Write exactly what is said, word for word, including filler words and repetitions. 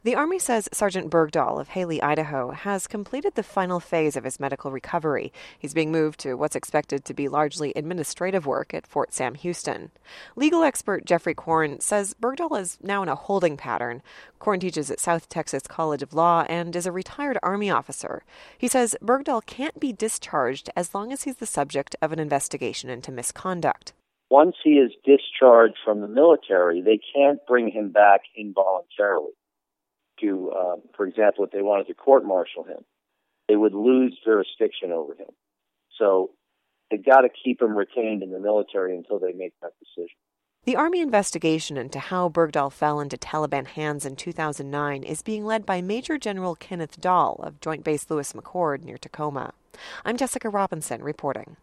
The Army says Sergeant Bergdahl of Haley, Idaho, has completed the final phase of his medical recovery. He's being moved to what's expected to be largely administrative work at Fort Sam Houston. Legal expert Jeffrey Korn says Bergdahl is now in a holding pattern. Korn teaches at South Texas College of Law and is a retired Army officer. He says Bergdahl can't be discharged as long as he's the subject of an investigation into misconduct. Once he is discharged from the military, they can't bring him back involuntarily. To, uh, for example, if they wanted to court-martial him, they would lose jurisdiction over him. So they've got to keep him retained in the military until they make that decision. The Army investigation into how Bergdahl fell into Taliban hands in two thousand nine is being led by Major General Kenneth Dahl of Joint Base Lewis McChord near Tacoma. I'm Jessica Robinson reporting.